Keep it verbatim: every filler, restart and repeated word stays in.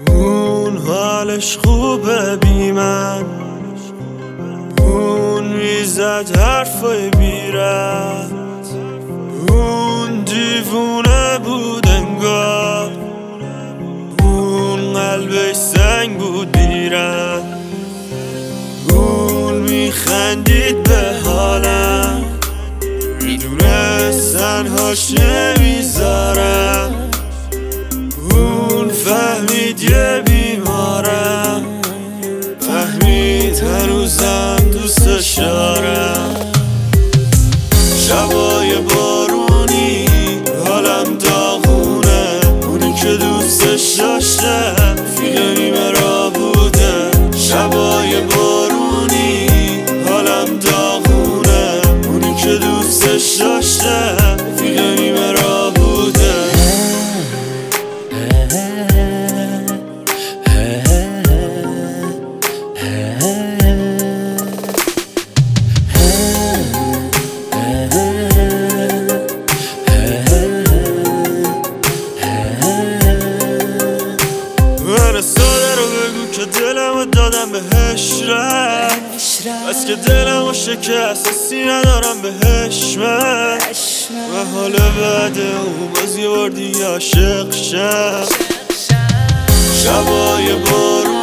اون حالش خوبه بی من، اون میزد حرفای بیرد، اون دیوونه بود انگار، اون قلبش سنگ بود بیرد، اون میخندید به حالم، میدونست تنهاش نمیذارم، اون فهمید یه بیمارم، فهمید هنوزم دوستش دارم. شبای بارونی حالم داغونه، اونی که دوستش داشتم فیل نیمه را بوده. شبای بارونی حالم داغونه، اونی که دوستش داشتم فیل نیمه را بوده. من ساده رو بگو که دلمو دادم بهش رفت، بس که دلمو شکست حسی ندارم بهش من، و حال بعده اون باز یه بار دیگه عاشق شم. شبای بارون